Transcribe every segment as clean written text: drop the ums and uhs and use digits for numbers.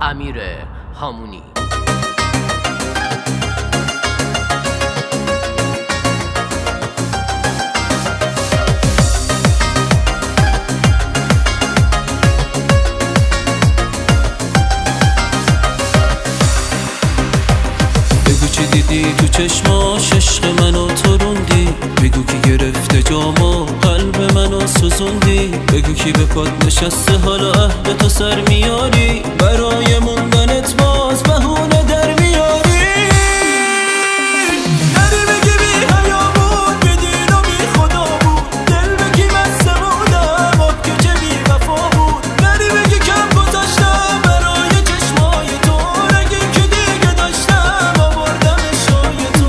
امیر هامونی. بگو چی دیدی تو چشماش، عشق منو تو روندی. بگو کی گرفته جامو قلب منو سوزوندی. بگو کی به پات نشسته حالا عهد تو سر میاری. برای موندنت باز بهونه در میاری. نری بگی بی حیا بود، بی دین و بی خدا بود. دل بگی بسته بودم آب که چه بی وفا بود. نری بگی کم گذاشتم برای چشمای تو. نگی که دیگه داشتم آوردم شای تو.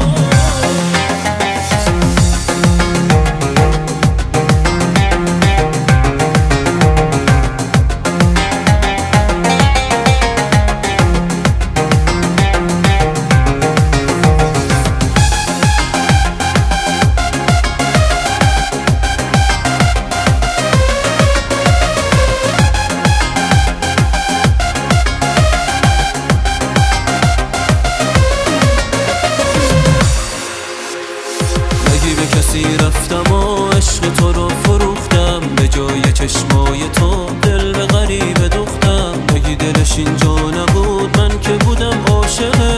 به کسی رفتم و عشق تو رو فروختم. به جای چشمای تو دل به غریبه دوختم. بگی دلش اینجا نبود، من که بودم عاشق